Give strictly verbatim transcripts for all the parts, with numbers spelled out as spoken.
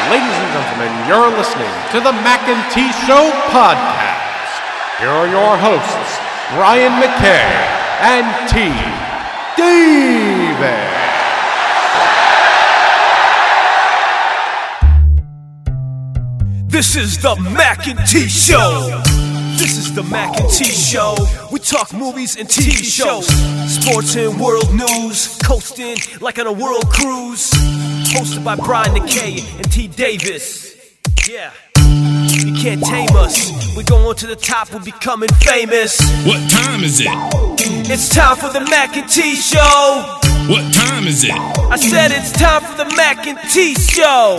Ladies and gentlemen, you're listening to the Mac and T Show podcast. Here are your hosts, Brian McKay and T. David. This is the Mac and T Show. This is the Mac and T Show. We talk movies and T V shows, sports and world news, coasting like on a world cruise. Hosted by Brian McKay and T. Davis. Yeah, you can't tame us. We're going to the top, we're becoming famous. What time is it? It's time for the Mac and T Show. What time is it? I said it's time for the Mac and T Show.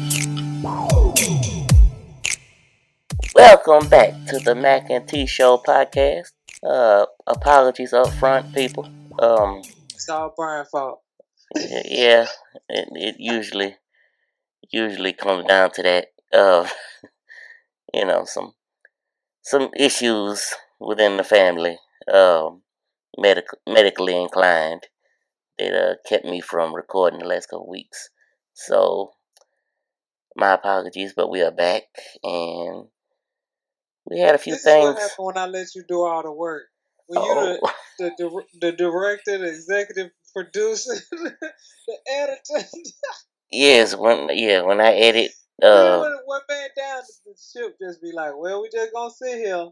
Welcome back to the Mac and T Show podcast. Uh, apologies up front, people. Um, it's all Brian's fault. Yeah, it, it usually usually comes down to that. Uh, you know, some some issues within the family, um, medical medically inclined, that uh, kept me from recording the last couple weeks. So, my apologies, but we are back, and we had a few this things. This is what happened when I let you do all the work. When oh. you the, the the director, the executive producer, the editor. Yes, when yeah, when I edit. Uh, when one man down, the ship just be like, "Well, we just gonna sit here."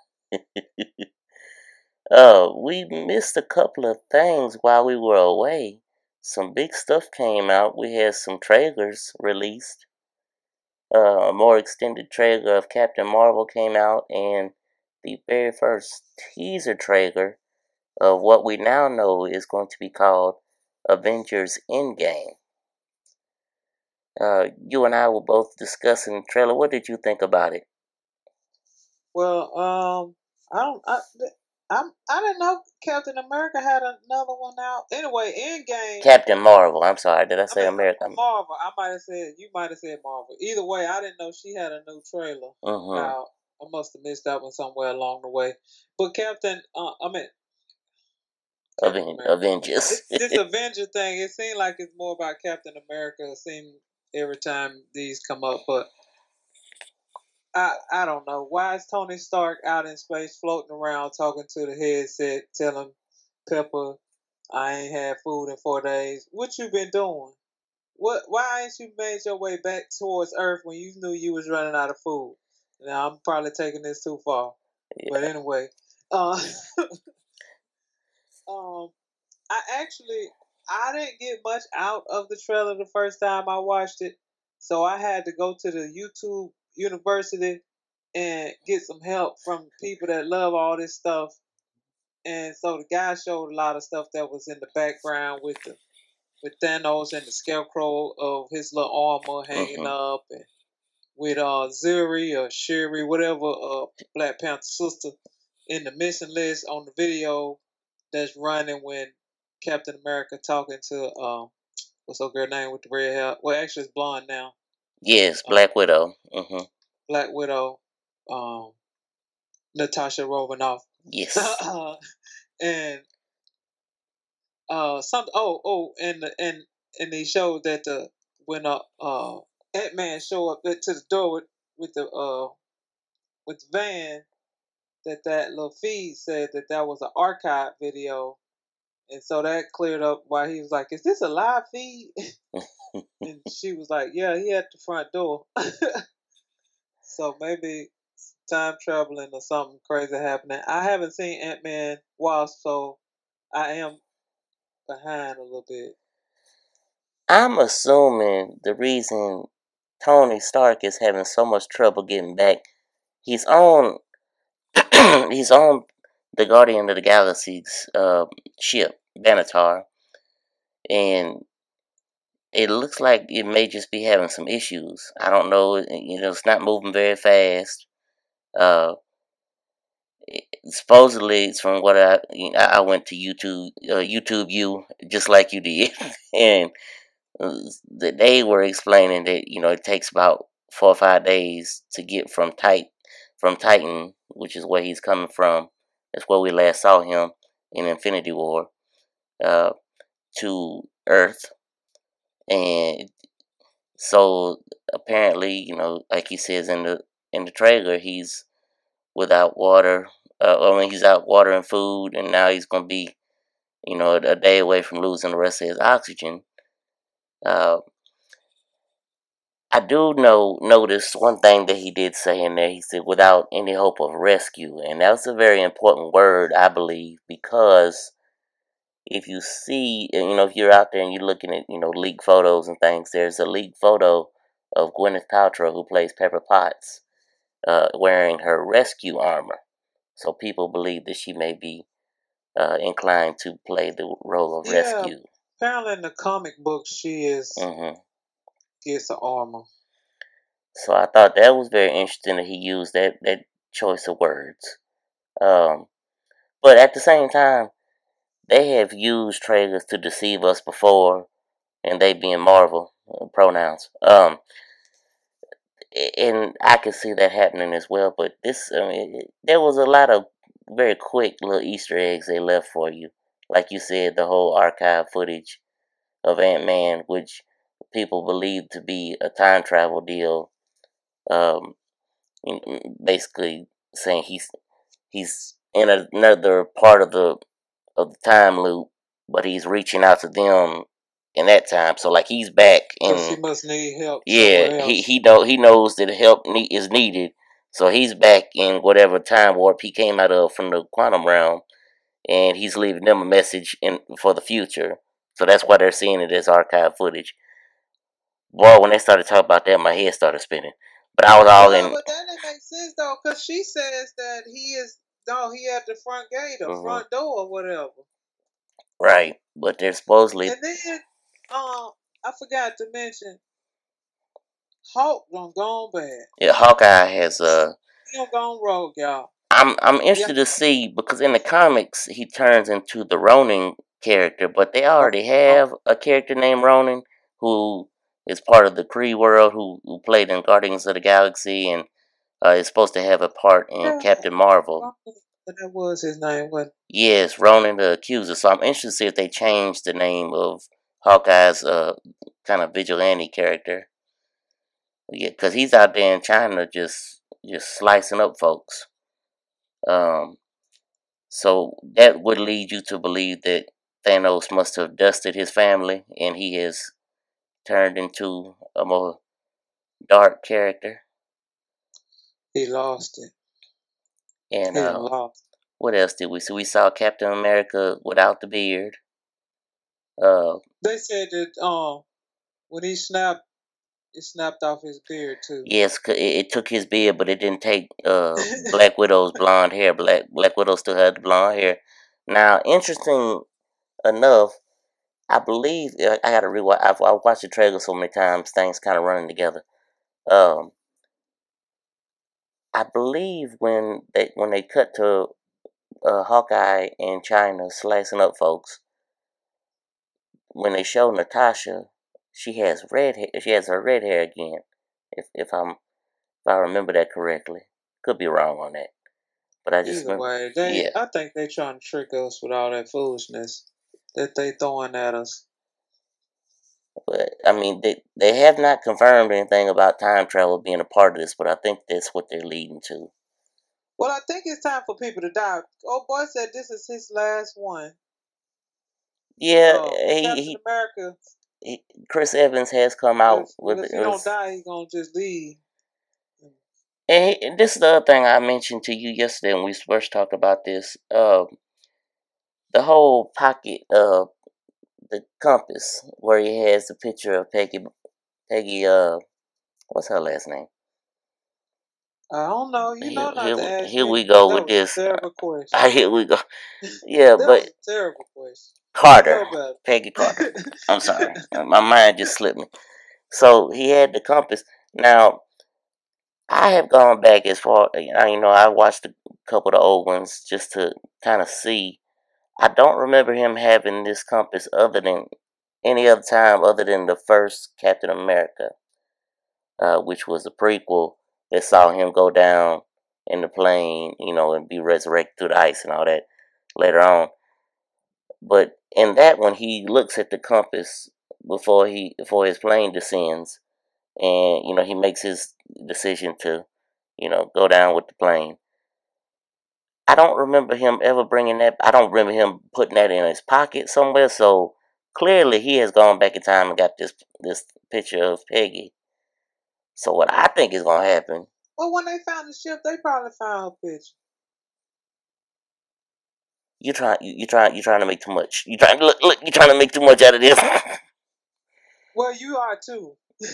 uh, we missed a couple of things while we were away. Some big stuff came out. We had some trailers released. Uh, a more extended trailer of Captain Marvel came out, and the very first teaser trailer of what we now know is going to be called Avengers Endgame. Uh, you and I were both discussing the trailer. What did you think about it? Well, um, I don't, I, I, I didn't know Captain America had another one out. Anyway, Endgame. Captain Marvel. I'm sorry. Did I say I mean, American? Marvel. I might have said you might have said Marvel. Either way, I didn't know she had a new trailer mm-hmm. out. I must have missed that one somewhere along the way. But Captain, uh, I mean. Aven- Avengers. This, this Avenger thing, it seemed like it's more about Captain America. It seemed every time these come up, but I I don't know. Why is Tony Stark out in space floating around talking to the headset, telling Pepper, I ain't had food in four days. What you been doing? What? Why ain't you made your way back towards Earth when you knew you was running out of food? Now, I'm probably taking this too far. Yeah. But anyway, uh, um, I actually, I didn't get much out of the trailer the first time I watched it. So I had to go to the YouTube University and get some help from people that love all this stuff. And so the guy showed a lot of stuff that was in the background with the with Thanos and the Scarecrow of his little armor hanging uh-huh. up, and with uh Zuri or Shuri, whatever uh Black Panther sister in the mission list on the video that's running when Captain America talking to um what's her girl name with the red hair? Well, actually it's blonde now. Yes, Black um, Widow. Mm-hmm. Black Widow, um, Natasha Romanoff. Yes. and uh, some oh oh, and and and they showed that the when uh, uh Ant-Man showed up to the door with with the uh with the van, that that little feed said that that was an archive video, and so that cleared up why he was like, "Is this a live feed?" And she was like, "Yeah, he at the front door." So maybe time traveling or something crazy happening. I haven't seen Ant-Man Wasp, so I am behind a little bit. I'm assuming the reason Tony Stark is having so much trouble getting back, he's on he's on the Guardian of the Galaxy's uh, ship, Benatar, and it looks like it may just be having some issues. I don't know. You know, it's not moving very fast. Uh, it, supposedly, it's from what I you know, I went to YouTube, uh, YouTube U, just like you did, and that they were explaining that you know it takes about four or five days to get from Titan, from Titan, which is where he's coming from. That's where we last saw him in Infinity War, uh, to Earth. And So apparently, you know, like he says in the in the trailer, he's without water. Uh, I mean, he's out water and food, and now he's gonna be, you know, a, a day away from losing the rest of his oxygen. Uh, I do know notice one thing that he did say in there. He said, "Without any hope of rescue," and that's a very important word, I believe, because if you see, you know, if you're out there and you're looking at, you know, leaked photos and things, there's a leaked photo of Gwyneth Paltrow, who plays Pepper Potts, uh, wearing her rescue armor. So people believe that she may be uh, inclined to play the role of Yeah, rescue. apparently in the comic book she is hmm gets an armor. So I thought that was very interesting that he used that, that choice of words. Um, but at the same time, they have used trailers to deceive us before, and they being Marvel uh, pronouns. Um, and I could see that happening as well. But this, I mean, it, there was a lot of very quick little Easter eggs they left for you. Like you said, the whole archive footage of Ant-Man, which people believe to be a time travel deal. Um, basically saying he's he's in another part of the of the time loop, but he's reaching out to them in that time. So like he's back Because he in must need help yeah somewhere he else. he know he knows that help ne- is needed. So he's back in whatever time warp he came out of from the quantum realm, and he's leaving them a message in for the future. So that's why they're seeing it as archive footage. Boy, when they started talking about that, my head started spinning. But I was all Well, in. but that didn't make sense though, because she says that he is no, he at the front gate or Mhm. front door or whatever. Right, but they're supposedly. And then, um, I forgot to mention, Hulk done gone bad. Yeah, Hawkeye has uh He done gone rogue, y'all. I'm I'm Yeah. interested to see because in the comics he turns into the Ronin character, but they already have a character named Ronin who is part of the Kree world, who, who played in Guardians of the Galaxy and uh, is supposed to have a part in Yeah, Captain Marvel. that was his name. What? Yes, Ronin the Accuser. So I'm interested to see if they change the name of Hawkeye's uh kind of vigilante character. Yeah, because he's out there in China just just slicing up folks. Um, so that would lead you to believe that Thanos must have dusted his family and he has turned into a more dark character. He lost it. And He uh, lost. what else did we see? We saw Captain America without the beard. Uh, They said that um when he snapped, it snapped off his beard too. yes, it, it took his beard, but it didn't take uh, Black Widow's blonde hair. Black Black Widow still had the blonde hair. Now, interesting enough, I believe I, I got to rewatch. I've, I've watched the trailer so many times, things kind of running together. Um, I believe when they when they cut to uh, Hawkeye in China slicing up folks, when they show Natasha, she has red hair. She has her red hair again. If if I'm if I remember that correctly, could be wrong on that. But I just Either remember, way, they yeah. I think they trying to trick us with all that foolishness that they throwing at us. But I mean, they they have not confirmed anything about time travel being a part of this, but I think that's what they're leading to. Well, I think it's time for people to die. Oh boy said this is his last one. Yeah, Uh, he, Captain he, America. he Chris Evans has come out If, with if he it don't was- die, he gonna just leave. and, he, and this is the other thing I mentioned to you yesterday when we first talked about this. Uh, the whole pocket of the compass where he has the picture of Peggy, Peggy. Uh, what's her last name? I don't know. You know Here, not here, to ask here me. we go That with was this. a terrible question. Ah, here we go. Yeah, that but was a terrible question. Carter, You know better. Peggy Carter. I'm sorry, my mind just slipped me. So he had the compass. Now I have gone back as far. You know, I watched a couple of the old ones just to kind of see. I don't remember him having this compass other than any other time other than the first Captain America, uh, which was a prequel that saw him go down in the plane, you know, and be resurrected through the ice and all that later on. But in that one, he looks at the compass before he before his plane descends, and you know he makes his decision to, you know, go down with the plane. I don't remember him ever bringing that. I don't remember him putting that in his pocket somewhere. So clearly, he has gone back in time and got this this picture of Peggy. So what I think is gonna happen? Well, when they found the ship, they probably found her picture. You try, you, you try, you trying to make too much. You trying look, look. You trying to make too much out of this. Well, you are too.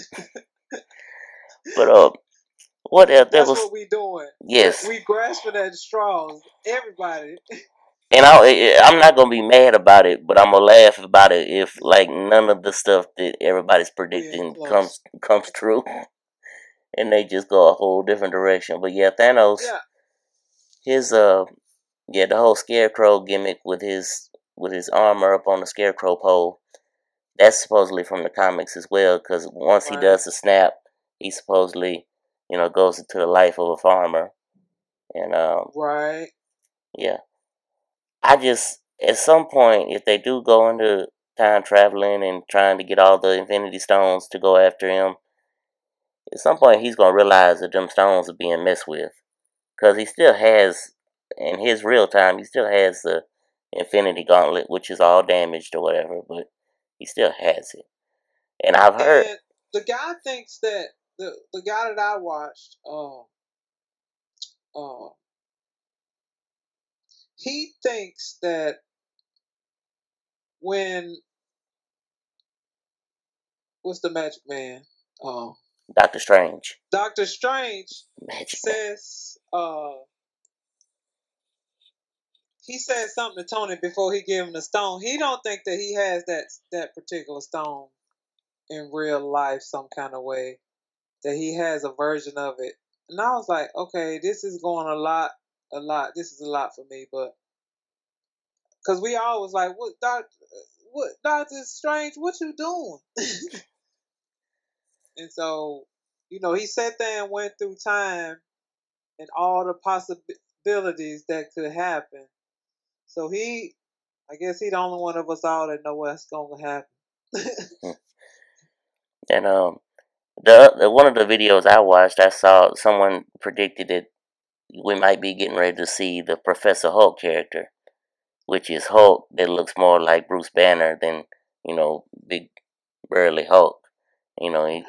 But uh, what else? That That's was what we doing. yes. We grasping at the straws. Everybody. And I, I'm not gonna be mad about it, but I'm gonna laugh about it if like none of the stuff that everybody's predicting close. comes comes true, and they just go a whole different direction. But yeah, Thanos, Yeah. his uh, yeah, the whole Scarecrow gimmick with his with his armor up on the Scarecrow pole, that's supposedly from the comics as well. Because once he Right. does the snap, he supposedly, you know, goes into the life of a farmer, and um, Right. yeah. I just, at some point, if they do go into time traveling and trying to get all the Infinity Stones to go after him, at some point he's going to realize that them stones are being messed with. Because he still has, in his real time, he still has the Infinity Gauntlet, which is all damaged or whatever, but he still has it. And I've heard... And the guy thinks that, the, the guy that I watched, uh, uh, he thinks that when, what's the Magic Man? Uh, Doctor Strange. Doctor Strange Magic says, uh, he said something to Tony before he gave him the stone. He don't think that he has that that particular stone in real life some kind of way. That he has a version of it. And I was like, okay, this is going a lot, a lot. This is a lot for me, but because we always like, what, Doctor, what, Doctor Strange, what you doing? And so, you know, he sat there and went through time and all the possibilities that could happen. So he, I guess he the only one of us all that know what's going to happen. And um, the, the one of the videos I watched, I saw someone predicted that we might be getting ready to see the Professor Hulk character, which is Hulk that looks more like Bruce Banner than, you know, big burly Hulk. You know, he,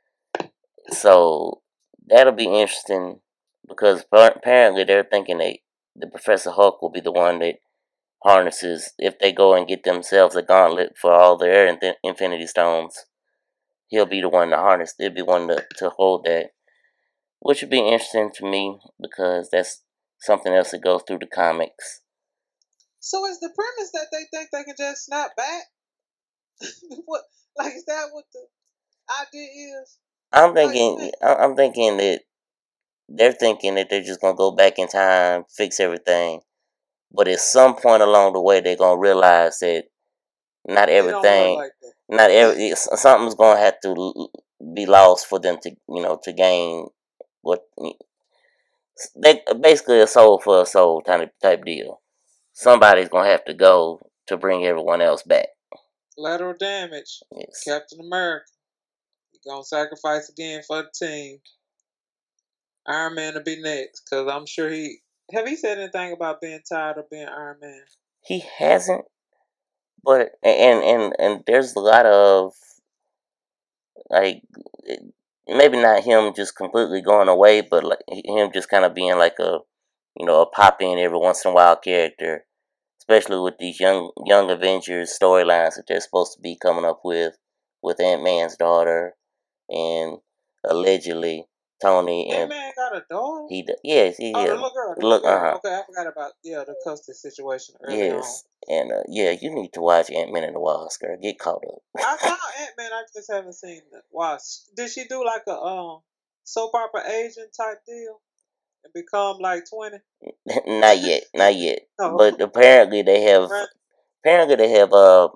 so that'll be interesting because apparently they're thinking that the Professor Hulk will be the one that harnesses, if they go and get themselves a gauntlet for all their Infinity Stones, he'll be the one to harness, he'll be one to, to hold that, which would be interesting to me because that's something else that goes through the comics. So is the premise that they think they can just snap back? What, like, is that what the idea is? I'm thinking, I'm thinking that they're thinking that they're just gonna go back in time, fix everything, but at some point along the way, they're gonna realize that not everything, like not every, something's gonna have to be lost for them to, you know, to gain what they basically a soul for a soul type type deal. Somebody's gonna have to go to bring everyone else back. Lateral damage. Yes. Captain America. He's gonna sacrifice again for the team. Iron Man will be next, because I'm sure he... Have he said anything about being tired of being Iron Man? He hasn't, but, and, and, and there's a lot of, like, maybe not him just completely going away, but like him just kind of being like a, you know, a pop-in every once in a while character, especially with these young young Avengers storylines that they're supposed to be coming up with, with Ant-Man's daughter, and allegedly Tony and Ant-Man got a daughter? He yes, he oh, yeah. the little girl. The Look, little girl. uh-huh. Okay, I forgot about yeah the custody situation early yes, and uh, yeah, you need to watch Ant-Man and the Wasp, girl. Get caught up. on. I saw Ant-Man. I just haven't seen it. Watch. Did she do like a um soap opera agent type deal and become like twenty? Not yet, not yet. No. But apparently they have Right. apparently they have uh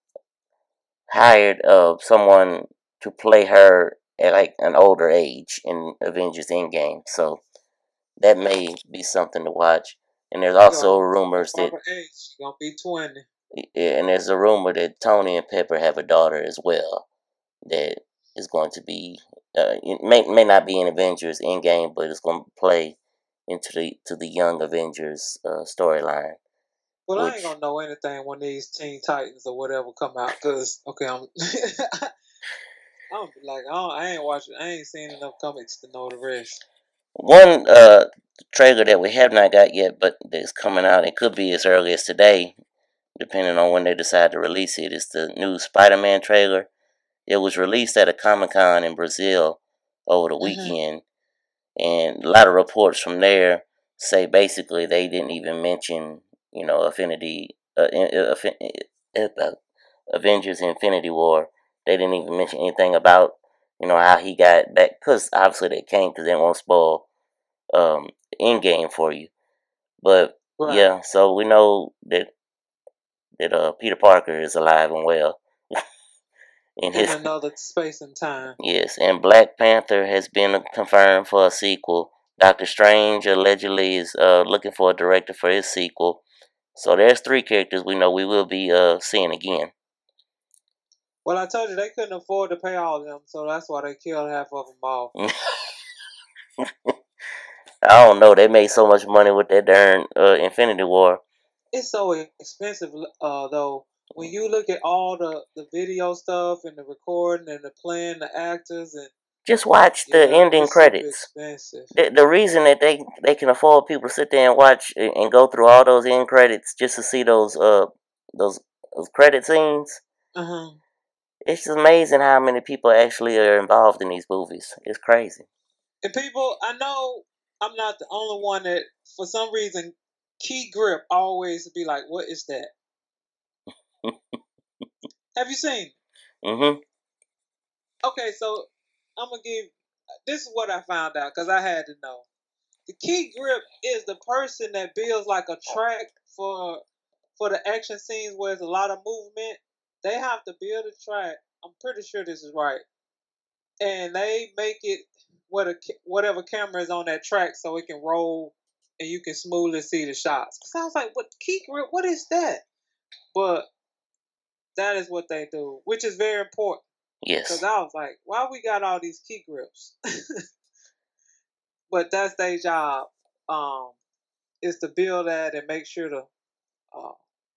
hired uh someone to play her at like an older age in Avengers Endgame. So that may be something to watch. And there's also rumors that Proper age. She's gonna be twenty. yeah, and there's a rumor that Tony and Pepper have a daughter as well that is going to be Uh, it may may not be in Avengers Endgame, but it's gonna play into the to the Young Avengers uh, storyline. Well, I Which ain't gonna know anything when these Teen Titans or whatever come out, cause okay, I'm, I'm like, I, don't, I ain't watching, I ain't seen enough comics to know the rest. one uh trailer that we have not got yet, but that's coming out, it could be as early as today, depending on when they decide to release it, is the new Spider-Man trailer. It was released at a Comic-Con in Brazil over the Mm-hmm. weekend, and a lot of reports from there say basically they didn't even mention, you know, Affinity, uh, uh, uh, Avengers Infinity War. They didn't even mention anything about, you know, how he got back, because obviously they can't, because they won't spoil um, Endgame for you. But Right. yeah, so we know that that uh, Peter Parker is alive and well. in In his another space and time. Yes, and Black Panther has been confirmed for a sequel. Doctor Strange allegedly is uh, looking for a director for his sequel. So there's three characters we know we will be uh, seeing again. Well, I told you they couldn't afford to pay all of them, so that's why they killed half of them off. I don't know. They made so much money with that darn uh, Infinity War. It's so expensive, uh, though. When you look at all the, the video stuff and the recording and the playing the actors and Just watch the yeah, ending it's super credits. expensive. The, the reason that they, they can afford people to sit there and watch and, and go through all those end credits just to see those uh those, those credit scenes. Uh huh. It's just amazing how many people actually are involved in these movies. It's crazy. And people, I know I'm not the only one that, for some reason, Key Grip always be like, "What is that?" Have you seen? Mm-hmm. Okay, so I'm gonna give. This is what I found out because I had to know. The Key Grip is the person that builds like a track for for the action scenes where there's a lot of movement. They have to build a track. I'm pretty sure this is right, and they make it what a, whatever camera is on that track so it can roll and you can smoothly see the shots. Cause I was like, "What Key Grip? What is that?" But that is what they do, which is very important. Yes. Because I was like, "Why we got all these key grips?" But that's their job. Um, is to build that and make sure to, uh,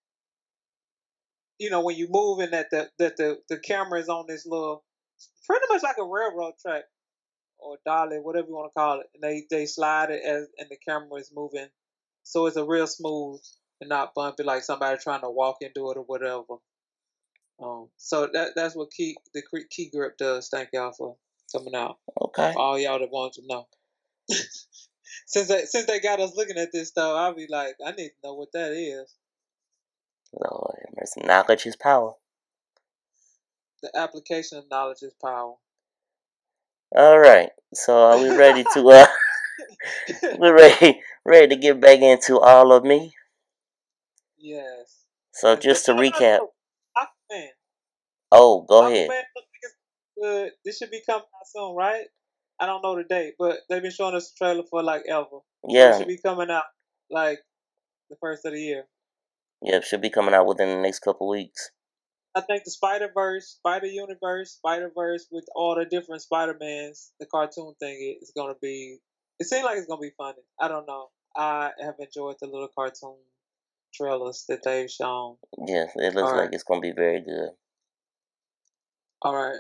you know, when you move in that the that the the camera is on this little, pretty much like a railroad track or dolly, whatever you want to call it, and they they slide it as and the camera is moving, so it's a real smooth and not bumpy like somebody trying to walk into it or whatever. Um, so that that's what key the key grip does. Thank y'all for coming out. Okay. For all y'all that want to know. since they, since they got us looking at this stuff, I'll be like, I need to know what that is. Lord, mercy. Knowledge is power. The application of knowledge is power. All right. So are we ready to uh we're ready ready to get back into all of me? Yes. So And just to no, no, recap. no. Aquaman. Oh, go Aquaman ahead. looks like it's good. This should be coming out soon, right? I don't know the date, but they've been showing us a trailer for like ever. So Yeah. it should be coming out like the first of the year. Yeah, it should be coming out within the next couple weeks. I think the Spider Verse, Spider Universe, Spider Verse with all the different Spider Mans, the cartoon thing is gonna be. It seems like it's gonna be funny. I don't know. I have enjoyed the little cartoon trailers that they've shown. Yes, it looks All like right. it's gonna be very good. All right.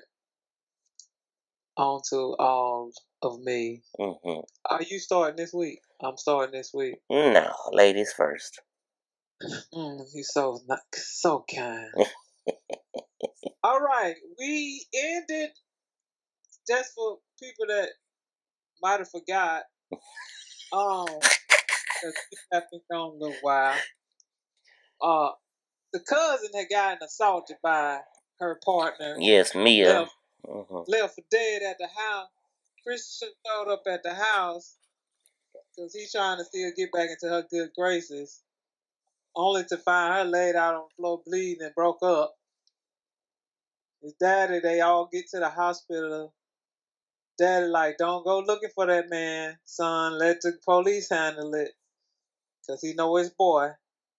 On to all of me. Mm-hmm. Are you starting this week? I'm starting this week. No, ladies first. Mm, you so not, so kind. All right, we ended just for people that might have forgot. Um, because we have been gone a little while. Uh, the cousin had gotten assaulted by her partner. Yes, Mia. Left, Mm-hmm. left for dead at the house. Christian showed up at the house because he's trying to still get back into her good graces, only to find her laid out on the floor bleeding and broke up. His daddy, they all get to the hospital. Daddy like, don't go looking for that man, son. Let the police handle it, cause he know his boy.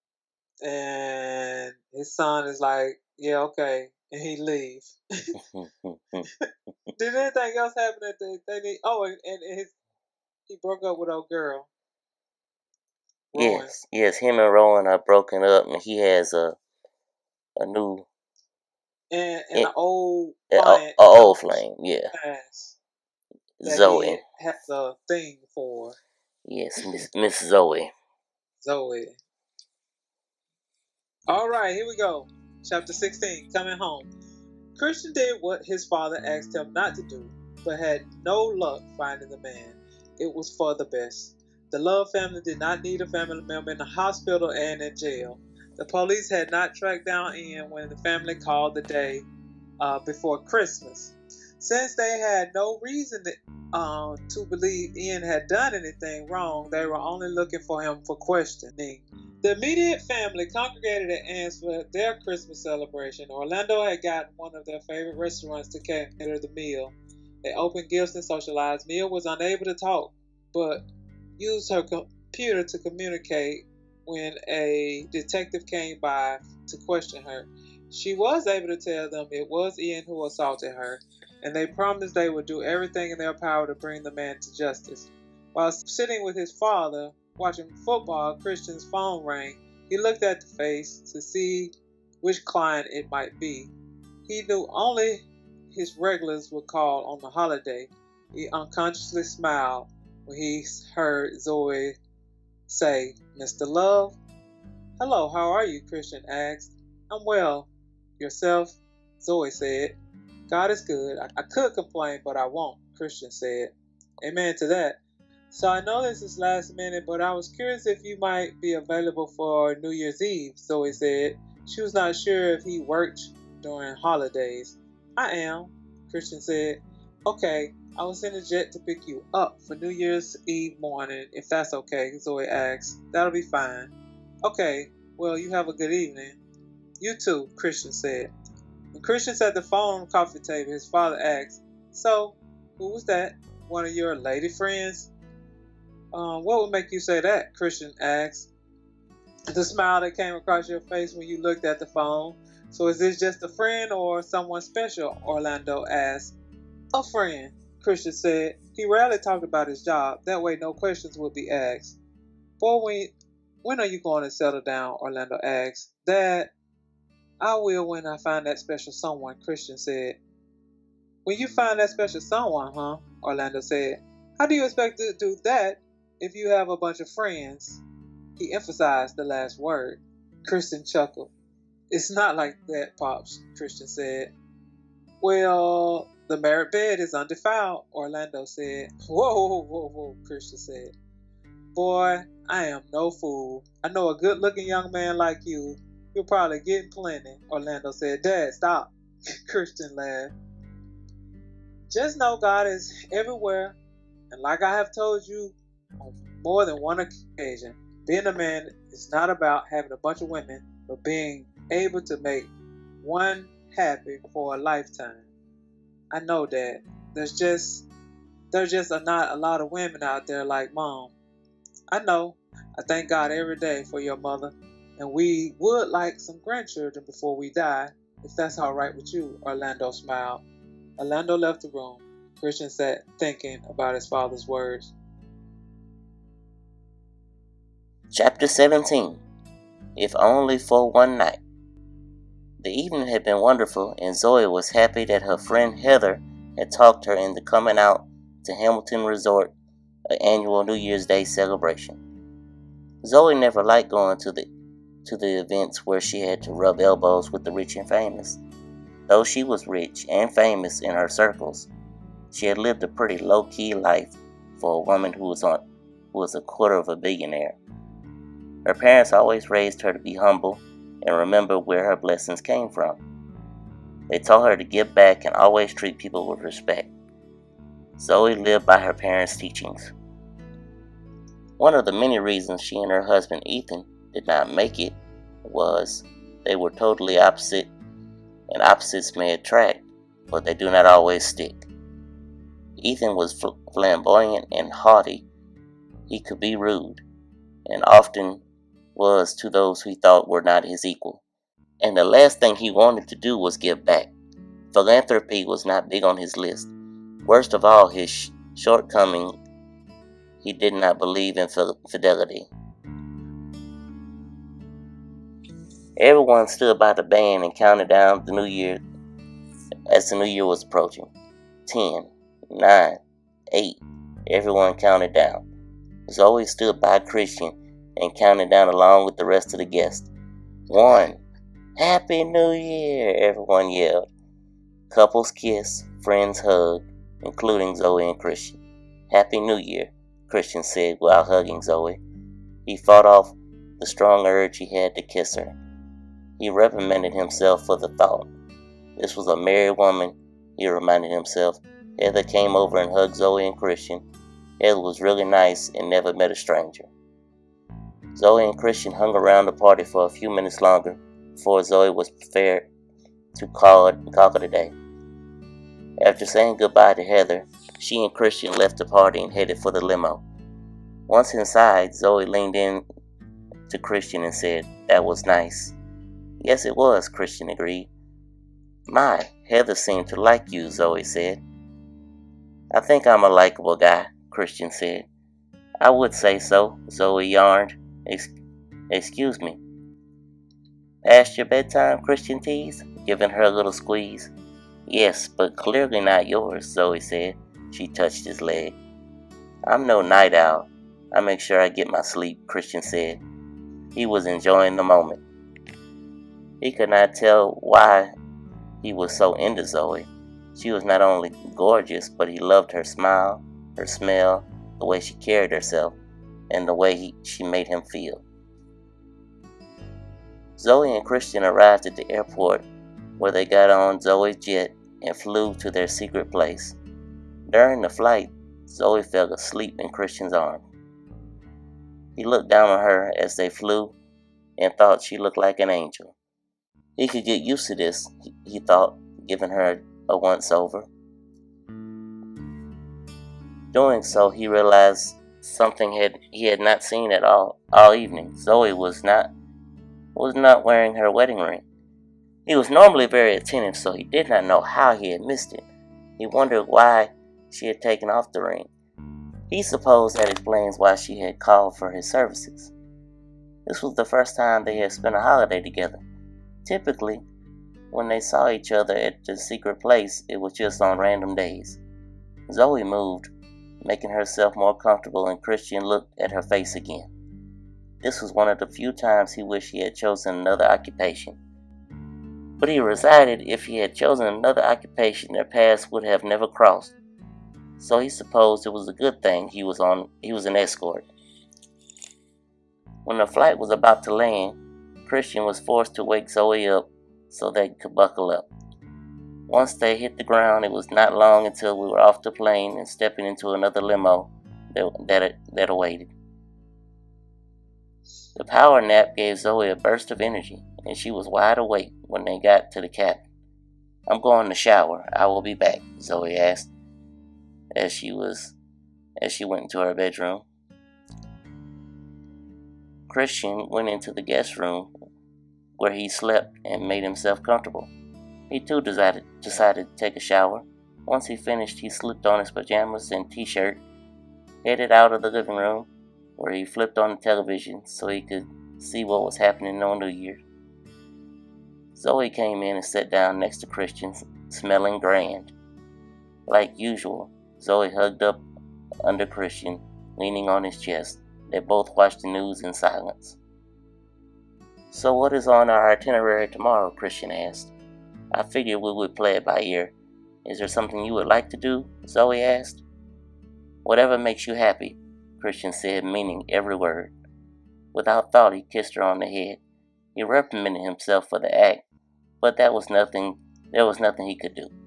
And his son is like, yeah, okay, and he leave. Did anything anything else happened that they, they need? Oh, and, and his, he broke up with old girl. Rowan. Yes, yes. Him and Rowan are broken up, and he has a a new and and an old a, client, a, a old flame. Yeah, that Zoe he has a thing for. Yes, Miss Miss Zoe. Zoe. All right, here we go. Chapter sixteen, Coming Home. Christian did what his father asked him not to do, but had no luck finding the man. It was for the best. The Love family did not need a family member in the hospital and in jail. The police had not tracked down Ian when the family called the day uh, before Christmas. Since they had no reason to, uh, to believe Ian had done anything wrong, they were only looking for him for questioning. The immediate family congregated at Ann's for their Christmas celebration. Orlando had gotten one of their favorite restaurants to cater the meal. They opened gifts and socialized. Mia was unable to talk, but used her computer to communicate when a detective came by to question her. She was able to tell them it was Ian who assaulted her, and they promised they would do everything in their power to bring the man to justice. While sitting with his father, watching football, Christian's phone rang. He looked at the face to see which client it might be. He knew only his regulars would call on the holiday. He unconsciously smiled when he heard Zoe say, "Mister Love?" "Hello, how are you?" Christian asked. "I'm well. Yourself?" Zoe said. "God is good. I, I could complain, but I won't," Christian said. "Amen to that. So I know this is last minute, but I was curious if you might be available for New Year's Eve," Zoe said. She was not sure if he worked during holidays. "I am," Christian said. "Okay, I will send a jet to pick you up for New Year's Eve morning, if that's okay," Zoe asked. "That'll be fine." "Okay, well, you have a good evening." "You too," Christian said. When Christian sat the phone on the coffee table, his father asked, "So, who was that? One of your lady friends?" Um, what would make you say that?" Christian asked. "The smile that came across your face when you looked at the phone. So is this just a friend or someone special?" Orlando asked. "A friend," Christian said. He rarely talked about his job. That way no questions would be asked. "Boy, when, when are you going to settle down?" Orlando asked. "Dad, I will when I find that special someone," Christian said. "When you find that special someone, huh?" Orlando said. "How do you expect to do that if you have a bunch of friends?" He emphasized the last word. Christian chuckled. "It's not like that, Pops," Christian said. "Well, the married bed is undefiled," Orlando said. Whoa, whoa, whoa, whoa, Christian said. "Boy, I am no fool. I know a good-looking young man like you. You'll probably get plenty," Orlando said. "Dad, stop," Christian laughed. "Just know God is everywhere, and like I have told you on more than one occasion, being a man is not about having a bunch of women, but being able to make one happy for a lifetime. I know that there's just there's just not a lot of women out there like Mom. I know. I thank God every day for your mother, and we would like some grandchildren before we die, if that's all right with you," Orlando smiled. Orlando left the room. Christian sat thinking about his father's words. Chapter seventeen. If Only for One Night. The evening had been wonderful, and Zoe was happy that her friend Heather had talked her into coming out to Hamilton Resort, an annual New Year's Day celebration. Zoe never liked going to the to the events where she had to rub elbows with the rich and famous. Though she was rich and famous in her circles, she had lived a pretty low-key life for a woman who was on who was a quarter of a billionaire. Her parents always raised her to be humble and remember where her blessings came from. They taught her to give back and always treat people with respect. Zoe lived by her parents' teachings. One of the many reasons she and her husband Ethan did not make it was they were totally opposite, and opposites may attract, but they do not always stick. Ethan was flamboyant and haughty. He could be rude, and often was to those he thought were not his equal. And the last thing he wanted to do was give back. Philanthropy was not big on his list, Worst of all his sh- shortcoming, he did not believe in fidelity. Everyone stood by the band and counted down the new year as the new year was approaching. Ten, nine, eight. Everyone counted down. Zoe stood by Christian and counted down along with the rest of the guests. One. Happy New Year, everyone yelled. Couples kissed, friends hugged, including Zoe and Christian. Happy New Year, Christian said while hugging Zoe. He fought off the strong urge he had to kiss her. He reprimanded himself for the thought. This was a married woman, he reminded himself. Heather came over and hugged Zoe and Christian. Heather was really nice and never met a stranger. Zoe and Christian hung around the party for a few minutes longer before Zoe was prepared to call it, call it a day. After saying goodbye to Heather, she and Christian left the party and headed for the limo. Once inside, Zoe leaned in to Christian and said, "That was nice." "Yes, it was," Christian agreed. "My, Heather seemed to like you," Zoe said. "I think I'm a likable guy," Christian said. "I would say so," Zoe yarned. Ex- Excuse me. "Past your bedtime?" Christian teased, giving her a little squeeze. "Yes, but clearly not yours," Zoe said. She touched his leg. "I'm no night owl. I make sure I get my sleep," Christian said. He was enjoying the moment. He could not tell why he was so into Zoe. She was not only gorgeous, but he loved her smile, her smell, the way she carried herself, and the way he, she made him feel. Zoe and Christian arrived at the airport, where they got on Zoe's jet and flew to their secret place. During the flight, Zoe fell asleep in Christian's arm. He looked down on her as they flew and thought she looked like an angel. He could get used to this, he thought, giving her a once-over. Doing so, he realized something had he had not seen at all all evening. Zoe was not was not wearing her wedding ring. He was normally very attentive, so he did not know how he had missed it. He wondered why she had taken off the ring. He supposed that explains why she had called for his services. This was the first time they had spent a holiday together. Typically, when they saw each other at the secret place, it was just on random days. Zoe moved, making herself more comfortable, and Christian looked at her face again. This was one of the few times he wished he had chosen another occupation. But he decided if he had chosen another occupation, their paths would have never crossed. So he supposed it was a good thing he was on he was an escort. When the flight was about to land, Christian was forced to wake Zoe up so they could buckle up. Once they hit the ground, it was not long until we were off the plane and stepping into another limo that, that, that awaited. The power nap gave Zoe a burst of energy, and she was wide awake when they got to the cabin. "I'm going to shower. I will be back," Zoe asked as she was as she went into her bedroom. Christian went into the guest room where he slept and made himself comfortable. He too decided, decided to take a shower. Once he finished, he slipped on his pajamas and t-shirt, headed out of the living room where he flipped on the television so he could see what was happening on New Year's. Zoe came in and sat down next to Christian, smelling grand. Like usual, Zoe hugged up under Christian, leaning on his chest. They both watched the news in silence. "So what is on our itinerary tomorrow?" Christian asked. "I figured we would play it by ear. Is there something you would like to do?" Zoe asked. "Whatever makes you happy," Christian said, meaning every word. Without thought, he kissed her on the head. He reprimanded himself for the act, but that was nothing. There was nothing he could do.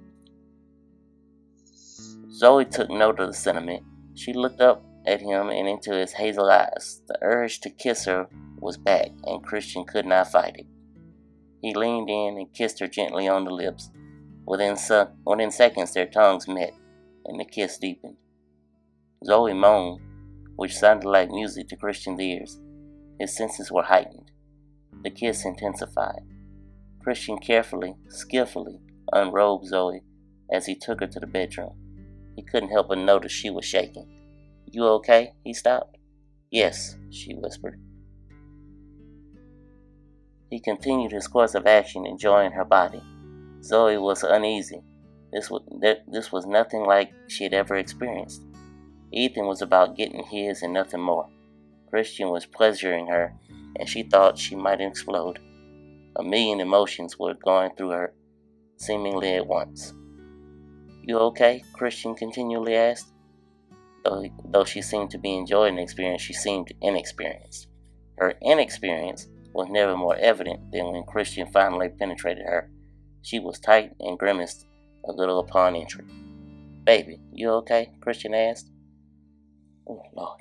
Zoe took note of the sentiment. She looked up at him and into his hazel eyes. The urge to kiss her was back, and Christian could not fight it. He leaned in and kissed her gently on the lips. Within, su- within seconds, their tongues met, and the kiss deepened. Zoe moaned, which sounded like music to Christian's ears. His senses were heightened. The kiss intensified. Christian carefully, skillfully, unrobed Zoe as he took her to the bedroom. He couldn't help but notice she was shaking. "You okay?" he stopped. "Yes," she whispered. He continued his course of action, enjoying her body. Zoe was uneasy. This was, this was nothing like she had ever experienced. Ethan was about getting his and nothing more. Christian was pleasuring her, and she thought she might explode. A million emotions were going through her, seemingly at once. "You okay?" Christian continually asked. Though, though she seemed to be enjoying the experience, she seemed inexperienced. Her inexperience was never more evident than when Christian finally penetrated her. She was tight and grimaced a little upon entry. "Baby, you okay?" Christian asked. "Oh, Lord."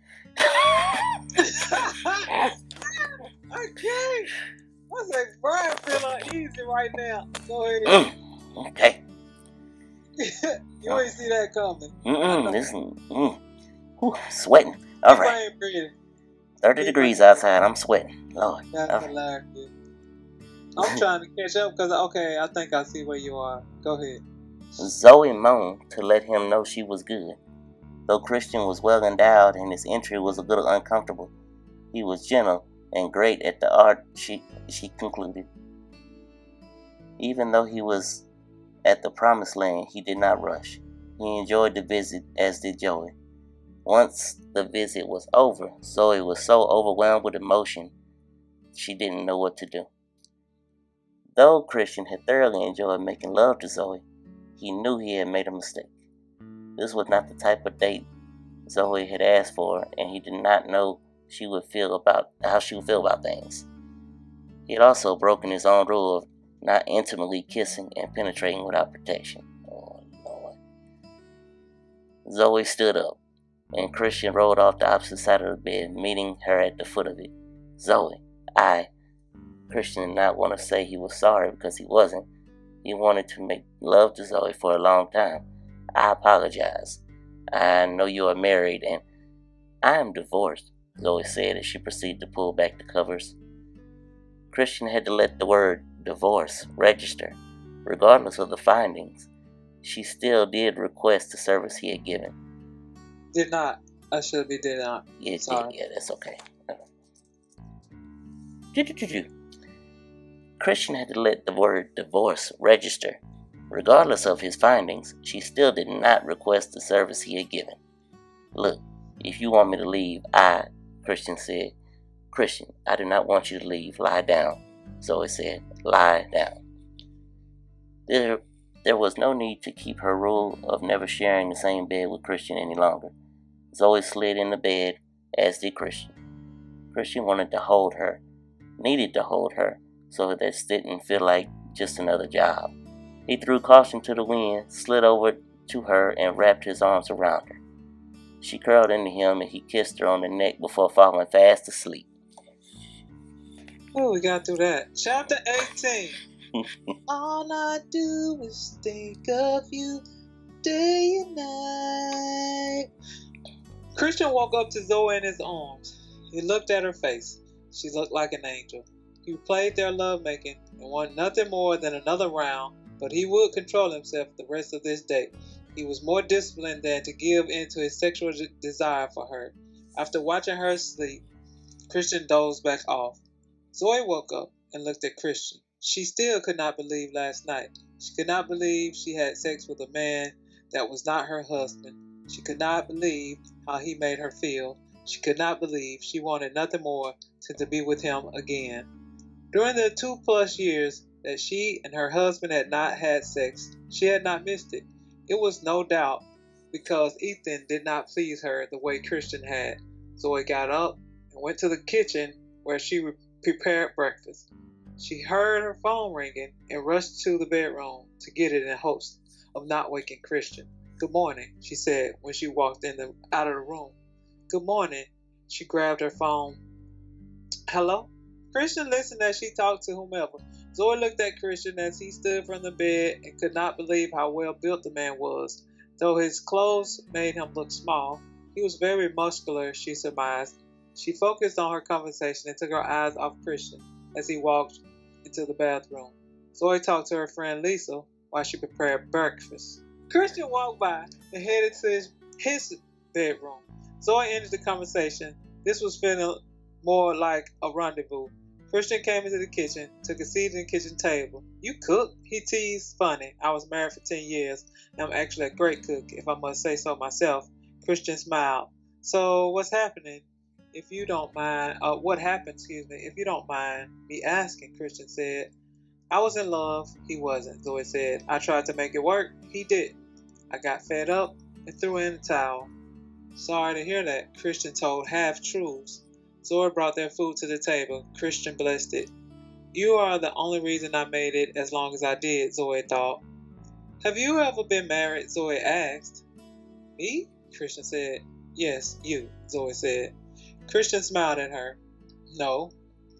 I can't. I say, Brian feel uneasy right now. Go ahead. Mm, okay. You ain't see that coming. Mm-mm, this, mm, whew, sweating. All right. thirty Keep degrees breathing. outside. I'm sweating. Lord. That's All right. hilarious. I'm trying to catch up because, okay, I think I see where you are. Go ahead. Zoe moaned to let him know she was good. Though Christian was well endowed and his entry was a little uncomfortable, he was gentle and great at the art, she, she concluded. Even though he was at the promised land, he did not rush. He enjoyed the visit, as did Joey. Once the visit was over, Zoe was so overwhelmed with emotion, she didn't know what to do. Though Christian had thoroughly enjoyed making love to Zoe, he knew he had made a mistake. This was not the type of date Zoe had asked for, and he did not know she would feel about how she would feel about things. He had also broken his own rule of not intimately kissing and penetrating without protection. Oh, Lord. Zoe stood up, and Christian rolled off the opposite side of the bed, meeting her at the foot of it. "Zoe, I..." Christian did not want to say he was sorry because he wasn't. He wanted to make love to Zoe for a long time. "I apologize. I know you are married and..." "I am divorced," Zoe said as she proceeded to pull back the covers. Christian had to let the word divorce register. Regardless of the findings, she still did request the service he had given. Did not. I should be did not. Yeah, Sorry. yeah, that's okay. Christian had to let the word divorce register. Regardless of his findings, she still did not request the service he had given. "Look, if you want me to leave, I..." Christian said. "Christian, I do not want you to leave. Lie down," Zoe said. "Lie down." There, there was no need to keep her rule of never sharing the same bed with Christian any longer. Zoe slid in the bed, as did Christian. Christian wanted to hold her, needed to hold her, so that this didn't feel like just another job. He threw caution to the wind, slid over to her, and wrapped his arms around her. She curled into him, and he kissed her on the neck before falling fast asleep. Oh, we got through that. Chapter eighteen. All I do is think of you day and night. Christian woke up to Zoe in his arms. He looked at her face. She looked like an angel. He played their lovemaking and wanted nothing more than another round, but he would control himself the rest of this day. He was more disciplined than to give in to his sexual de- desire for her. After watching her sleep, Christian dozed back off. Zoe woke up and looked at Christian. She still could not believe last night. She could not believe she had sex with a man that was not her husband. She could not believe how he made her feel. She could not believe she wanted nothing more than to be with him again. During the two plus years that she and her husband had not had sex, she had not missed it. It was no doubt because Ethan did not please her the way Christian had. Zoe got up and went to the kitchen where she re- prepared breakfast. She heard her phone ringing and rushed to the bedroom to get it in hopes of not waking Christian. "Good morning," she said when she walked in the, out of the room. "Good morning." She grabbed her phone. "Hello?" Christian listened as she talked to whomever. Zoe looked at Christian as he stood from the bed and could not believe how well built the man was. Though his clothes made him look small, he was very muscular, she surmised. She focused on her conversation and took her eyes off Christian as he walked into the bathroom. Zoe talked to her friend Lisa while she prepared breakfast. Christian walked by and headed to his, his bedroom. Zoe entered the conversation. This was feeling more like a rendezvous. Christian came into the kitchen, took a seat at the kitchen table. "You cook?" he teased. "Funny. I was married for ten years, and I'm actually a great cook, if I must say so myself." Christian smiled. "So, what's happening? If you don't mind, uh, what happened, excuse me, if you don't mind me asking," Christian said. "I was in love. He wasn't," Zoe said. "I tried to make it work. He didn't. I got fed up and threw in the towel." "Sorry to hear that," Christian told half-truths. Zoe brought their food to the table. Christian blessed it. "You are the only reason I made it as long as I did," Zoe thought. "Have you ever been married?" Zoe asked. "Me?" Christian said. "Yes, you," Zoe said. Christian smiled at her. "No."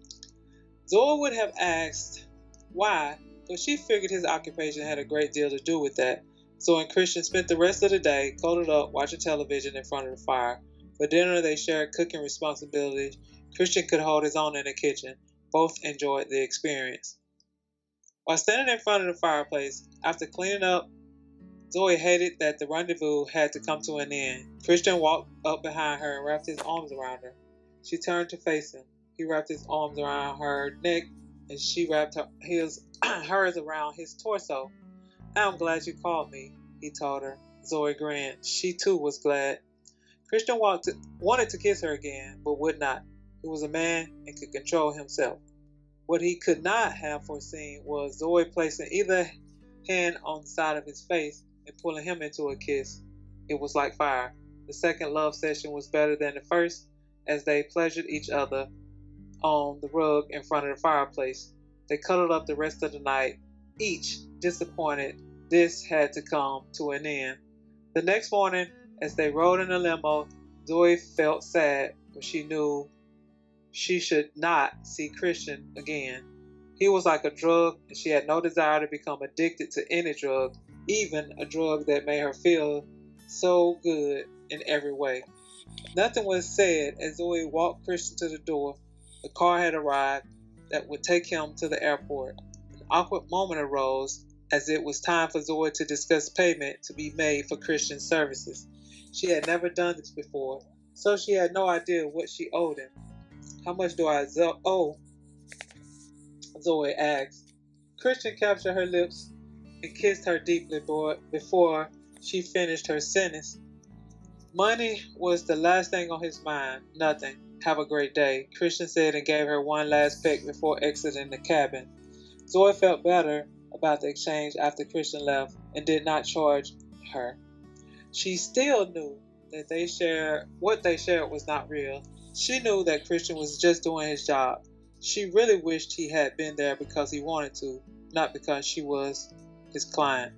Zoe would have asked why, but she figured his occupation had a great deal to do with that. So and Christian spent the rest of the day cuddled up watching television in front of the fire. For dinner, they shared cooking responsibilities. Christian could hold his own in the kitchen. Both enjoyed the experience. While standing in front of the fireplace, after cleaning up, Zoe hated that the rendezvous had to come to an end. Christian walked up behind her and wrapped his arms around her. She turned to face him. He wrapped his arms around her neck, and she wrapped her, his, hers around his torso. "I'm glad you called me," he told her. Zoe grinned. She too was glad. Christian walked to, wanted to kiss her again, but would not. He was a man and could control himself. What he could not have foreseen was Zoe placing either hand on the side of his face and pulling him into a kiss. It was like fire. The second love session was better than the first, as they pleasured each other on the rug in front of the fireplace. They cuddled up the rest of the night, each disappointed this had to come to an end. The next morning, as they rode in the limo, Zoe felt sad, but she knew she should not see Christian again. He was like a drug, and she had no desire to become addicted to any drug, even a drug that made her feel so good in every way. Nothing was said as Zoe walked Christian to the door. The car had arrived that would take him to the airport. An awkward moment arose as it was time for Zoe to discuss payment to be made for Christian's services. She had never done this before, so she had no idea what she owed him. "How much do I zo- owe?" Zoe asked. Christian captured her lips and kissed her deeply before she finished her sentence. Money was the last thing on his mind. "Nothing. Have a great day," Christian said and gave her one last peck before exiting the cabin. Zoe felt better about the exchange after Christian left and did not charge her. She still knew that they shared what they shared was not real. She knew that Christian was just doing his job. She really wished he had been there because he wanted to, not because she was his client.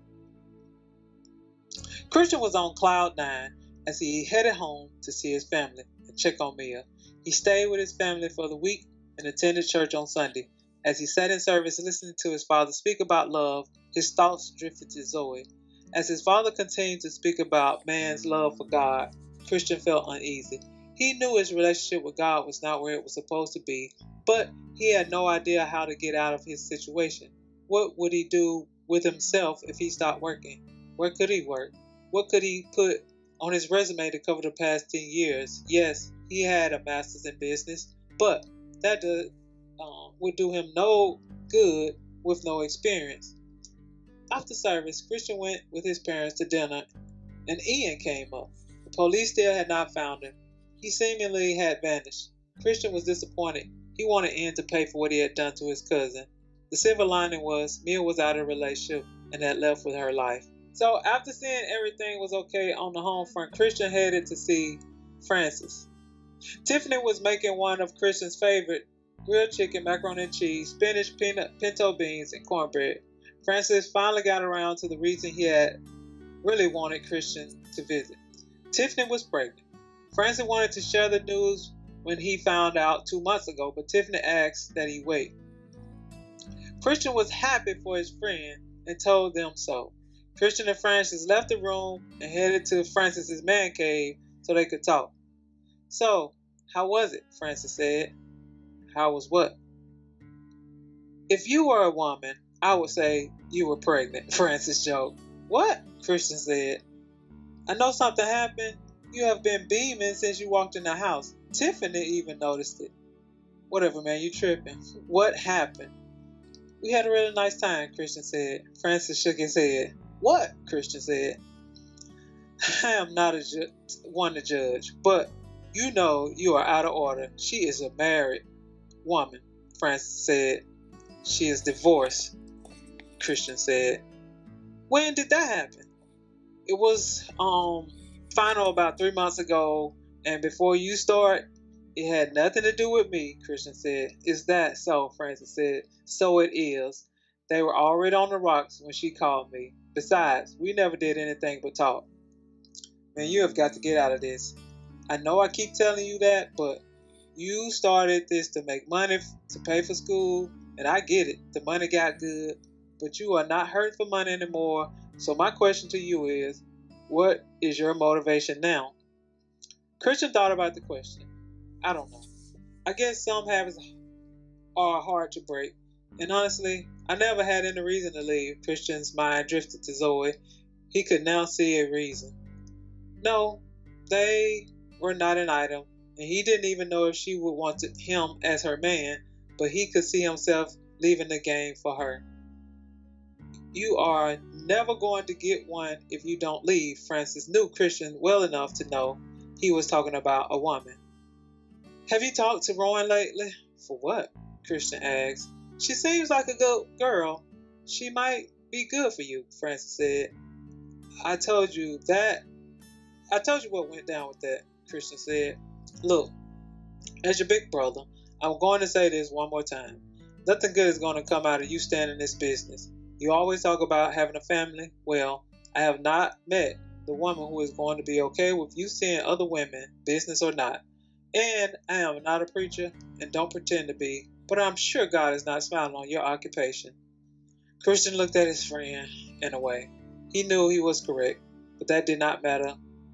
Christian was on cloud nine as he headed home to see his family and check on Mia. He stayed with his family for the week and attended church on Sunday. As he sat in service listening to his father speak about love, his thoughts drifted to Zoe. As his father continued to speak about man's love for God, Christian felt uneasy. He knew his relationship with God was not where it was supposed to be, but he had no idea how to get out of his situation. What would he do with himself if he stopped working? Where could he work? What could he put on his resume to cover the past ten years? Yes, he had a master's in business, but that does, um, would do him no good with no experience. After service, Christian went with his parents to dinner, and Ian came up. The police still had not found him. He seemingly had vanished. Christian was disappointed. He wanted Ian to pay for what he had done to his cousin. The silver lining was Mia was out of a relationship and had left with her life. So after seeing everything was okay on the home front, Christian headed to see Frances. Tiffany was making one of Christian's favorite grilled chicken, macaroni and cheese, spinach, peanut, pinto beans, and cornbread. Frances finally got around to the reason he had really wanted Christian to visit. Tiffany was pregnant. Frances wanted to share the news when he found out two months ago, but Tiffany asked that he wait. Christian was happy for his friend and told them so. Christian and Frances left the room and headed to Frances' man cave so they could talk. "So, how was it?" Frances said. "How was what?" "If you were a woman, I would say you were pregnant," Frances joked. What? Christian said. I know something happened. You have been beaming since you walked in the house. Tiffany even noticed it. Whatever, man, you tripping. What happened? We had a really nice time, Christian said. Francis shook his head. What? Christian said. I am not a ju- one to judge, but you know you are out of order. She is a married woman, Francis said. She is divorced, Christian said. When did that happen? It was um final about three months ago, and before you start, it had nothing to do with me, Christian said. Is that so? Francis said. So it is. They were already on the rocks when she called me. Besides, we never did anything but talk. Man, you have got to get out of this. I know I keep telling you that, but you started this to make money to pay for school, and I get it. The money got good, but you are not hurting for money anymore. So my question to you is, what is your motivation now? Christian thought about the question. I don't know. I guess some habits are hard to break. And honestly, I never had any reason to leave. Christian's mind drifted to Zoe. He could now see a reason. No, they were not an item, and he didn't even know if she would want to, him as her man, but he could see himself leaving the game for her. You are never going to get one if you don't leave. Francis knew Christian well enough to know he was talking about a woman. Have you talked to Rowan lately? For what? Christian asked. She seems like a good girl. She might be good for you, Francis said. I told you that. I told you what went down with that, Christian said. Look, as your big brother, I'm going to say this one more time. Nothing good is going to come out of you staying in this business. You always talk about having a family. Well, I have not met the woman who is going to be okay with you seeing other women, business or not. And I am not a preacher and don't pretend to be, but I'm sure God is not smiling on your occupation. Christian looked at his friend in a way. He knew he was correct, but that did not matter.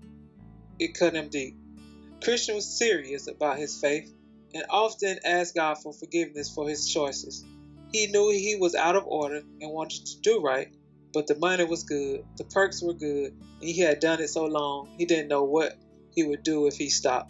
It cut him deep. Christian was serious about his faith and often asked God for forgiveness for his choices. He knew he was out of order and wanted to do right, but the money was good, the perks were good, and he had done it so long he didn't know what he would do if he stopped.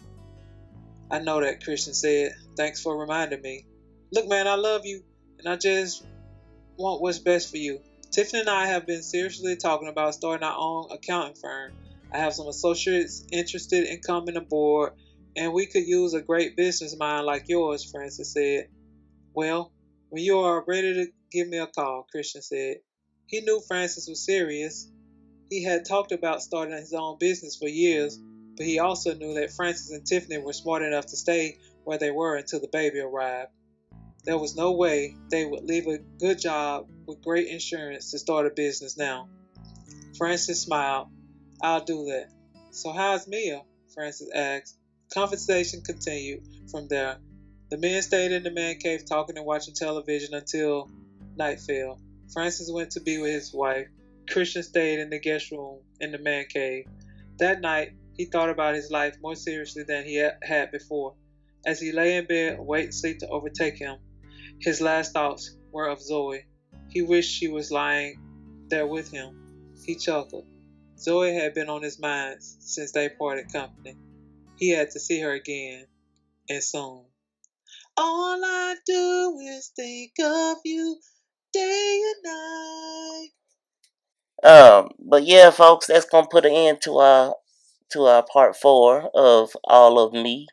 I know that, Christian said. Thanks for reminding me. Look, man, I love you, and I just want what's best for you. Tiffany and I have been seriously talking about starting our own accounting firm. I have some associates interested in coming aboard, and we could use a great business mind like yours, Francis said. Well, when you are ready to give me a call, Christian said. He knew Francis was serious. He had talked about starting his own business for years, but he also knew that Francis and Tiffany were smart enough to stay where they were until the baby arrived. There was no way they would leave a good job with great insurance to start a business now. Francis smiled. I'll do that. So how's Mia? Francis asked. Conversation continued from there. The men stayed in the man cave talking and watching television until night fell. Francis went to be with his wife. Christian stayed in the guest room in the man cave. That night, he thought about his life more seriously than he had before. As he lay in bed, waiting sleep to overtake him, his last thoughts were of Zoe. He wished she was lying there with him. He chuckled. Zoe had been on his mind since they parted company. He had to see her again, and soon. All I do is think of you day and night. Um, but yeah, folks, that's gonna put an end to our to our part four of All of Me,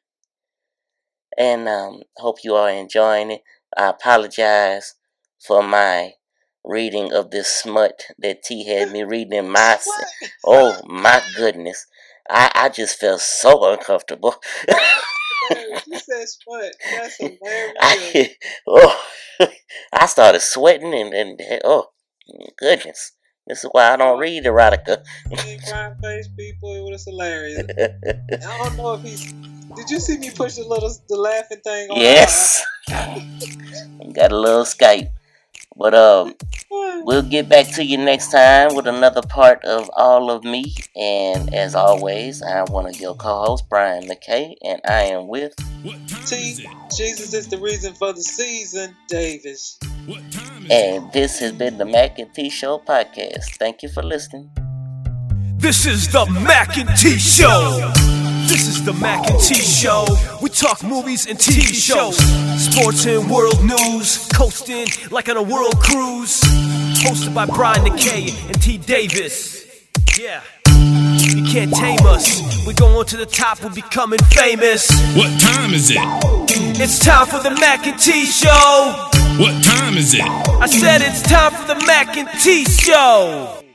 and um, hope you are enjoying it. I apologize for my reading of this smut that T had me reading in my. Se- oh my goodness, I I just felt so uncomfortable. You said smut. That's hilarious. I, oh, I started sweating and, and oh goodness. This is why I don't read erotica. Crime face people, it was hilarious. I don't know if he's. Did you see me push the little the laughing thing on? Yes. Got a little Skype. But um we'll get back to you next time with another part of All of Me. And as always, I'm one of your co-hosts, Brian McKay, and I am with What time T. is it? Jesus is the reason for the season, Davis. What time is And this has been the Mac and T Show podcast. Thank you for listening. This is the Mac and T Show. This is the Mac and T Show. We talk movies and T V shows, sports and world news, coasting like on a world cruise. Hosted by Brian McKay and T. Davis. Yeah. You can't tame us. We're going to the top, we're becoming famous. What time is it? It's time for the Mac and T Show. What time is it? I said it's time for the Mac and T Show.